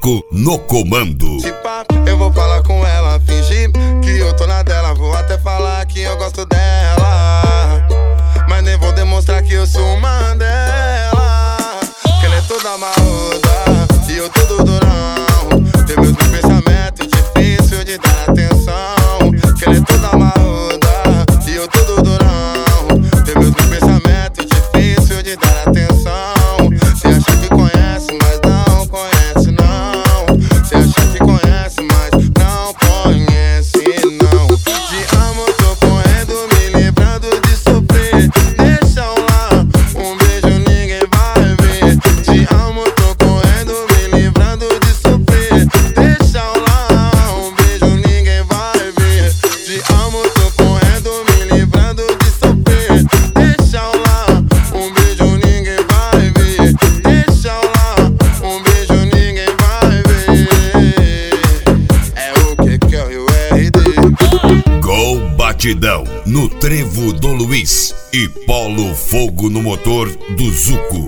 Zuco no comando. Se pá, eu vou falar com ela, fingir que eu tô na dela. Vou até falar que eu gosto dela, mas nem vou demonstrar que eu sou uma dela. Que ela é toda marruda e eu todo durão. Tem meus pensamentos, difícil de dar atenção. Que ela é toda marruda e eu todo durão. Tem meus pensamentos, difícil de dar atenção. Cê acha que conhece, mas não conhece não. Cê acha que conhece, mas não conhece não. Te amo, tô correndo, me livrando de sofrer. Deixa eu lá, um beijo ninguém vai ver. Te amo, tô correndo, me livrando de sofrer. Deixa eu lá, um beijo ninguém vai ver. Te amo, tô correndo, me livrando de sofrer. Deixa eu lá, um beijo ninguém vai ver. Deixa eu lá, um beijo ninguém vai ver. É o que é o RD. Gol Batidão no Trevo do Luiz e Polo Fogo no motor do Zuco.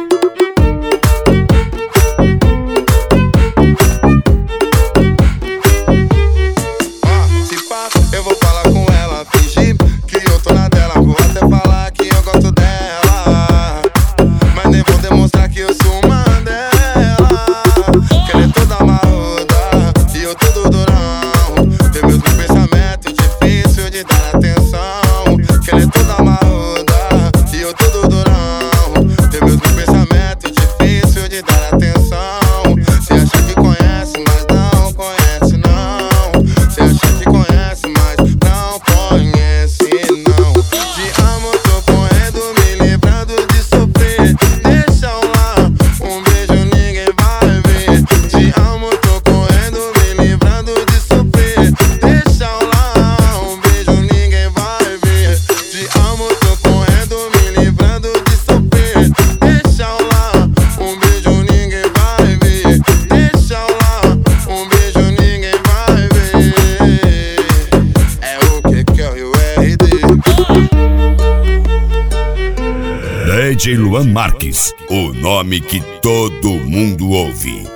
Se pá, eu vou falar com ela, fingir que eu tô na dela. Vou até falar que eu gosto dela, mas nem vou demonstrar que eu sou uma dela. Que ela é toda marruda e eu todo durão. Tem meus pensamentos, difícil de dar atenção. Que ela é toda marruda e eu todo durão. Tem meus pensamentos, difícil de dar atenção. Cê acha que conhece, mas não conhece não. Cê acha que conhece, mas não conhece não. Te amo, tô correndo, me livrando de sofrer. Deixa eu lá, um beijo ninguém vai ver. Te amo, tô correndo, me livrando de sofrer. Deixa eu lá, um beijo ninguém vai ver. Te amo, tô correndo, me livrando de sofrer. Deixa eu lá, um beijo ninguém vai ver. Deixa eu lá, um beijo ninguém vai ver. É o que é o RD. DJ Luan Marques, o nome que todo mundo ouve.